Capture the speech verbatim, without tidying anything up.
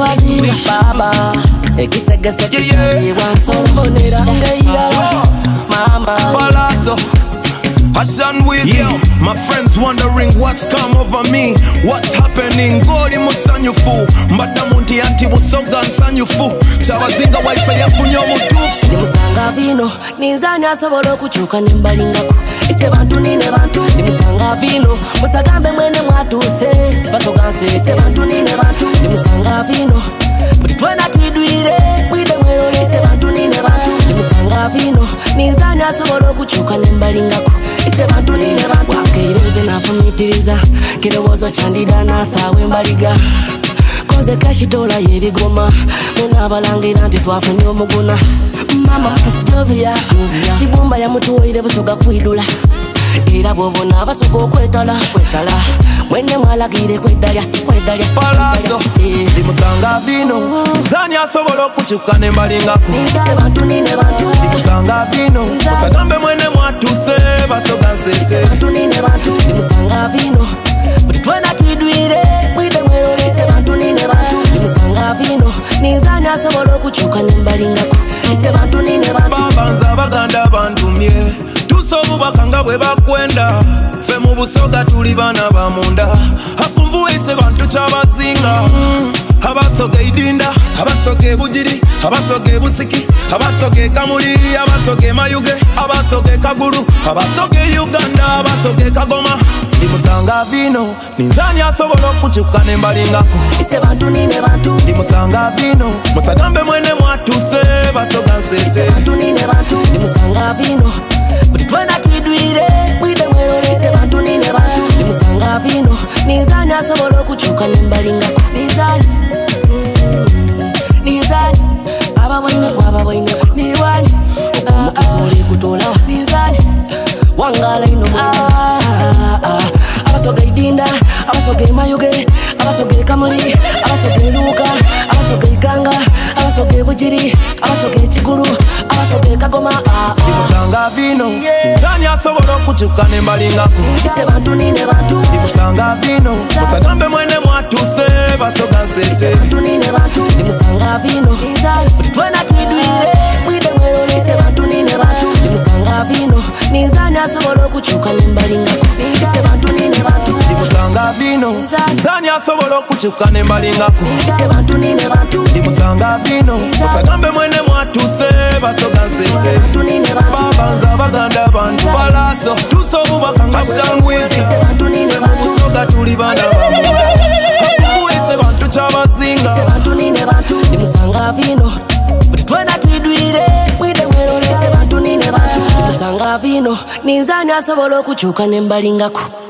wazi baba ekisegese kitaliwa nsongonera ngeira mama Palazzo Hassan with you. My friends wondering what's come over me, what's happening. Goli musanyufu mbadamunti anti busoga nsanyufu chabazinga wifi yafunyo mutufu nimusanga vino ninzani asobola okukyuka nimbalingako ise bantu nine bantu nimusanga vino musagambe mwene mwatuse basoganse ise bantu nine bantu nimusanga vino buli twena twidwire mwide mwerole ise bantu nine bantu nimusanga vino ninzani asobola okukyuka nimbalingako ise bantu nine bantu wakeireze nafumitiriza kirobozo chandida nasawe mbaliga koze kashitola yebigoma munabalangira nti twafunye omuguna mama mukasitovia kibumba yamutuwoire busoga kwidula era bwobona abasoga okwetala kwetala mwene mwalagire kwedalya kwedalya Palazzo ndimusanga vino zani asobola okukyuka nembalingako ise bantu nine bantu ndimusanga vino musagambe mwene mwatuse basoga nsese ise bantu nine bantu ndimusanga vino buli twena twidwire mwide mwerole ise bantu nine bantu ndimusanga vino ninzani asobola okukyuka nembalingako ise bantu nine bantu babanza baganda bantumye tusobubaka nga bwe bakwenda fe mu busoga tuli bana bamunda afunvuwe ise bantu kyabazinga abasoga idinda abasoga ebugiri abasoga ebusiki abasoga ekamuli abasoga emayuge abasoga ekagulu abasoga euganda abasoga ekagoma ndimusanga vino ninzani asobola okukyuka nembalingako ise bantu nine bantu ndimusanga vino musagambe mwene mwatuse basoga nsese ise bantu nine bantu ndimusanga vino buli twena twidwire mwide mwerole ise bantu nine bantu ndimusanga vino ninzani asobola okukyuka nembalingako ninzani ninzani ababwaineku ababwaineku niwani okumukizoli kutolawa ninzani wangala ino abasoga idinda abasoga emayuge abasoga ekamuli abasoga eluuka abasoga iganga abasoga ebugiri abasoga ekigulu abasoga ekagoma ndimusanga vino ninzani asobola okukyuka nembalingako ise bantu nine bantu ndimusanga vino musagambe mwene mwatuse basoga nsese bantu nine bantu ndimusanga vino buli twena twidwire mwide mwerole ise bantu nine bantu ndimusanga vino ninzani asobola okukyuka nembalingako ise bantu nine bantu ndimusanga vino nzani asobola okukyuka nembalingako ise bantu nine bantu ndimusanga vino musagambe mwene mwatuse basoga nsese bantu nine bantu babanza baganda bantu Palazzo tusobubaka nga sangwizi ise bantu nine bantu busoga tuli bana bamunda afunvuwe ise bantu kyabazinga ise bantu nine bantu ndimusanga vino buli twena twidwire mwide mwerole ise bantu nine bantu ndimusanga vino ninzani asobola okukyuka nembalingako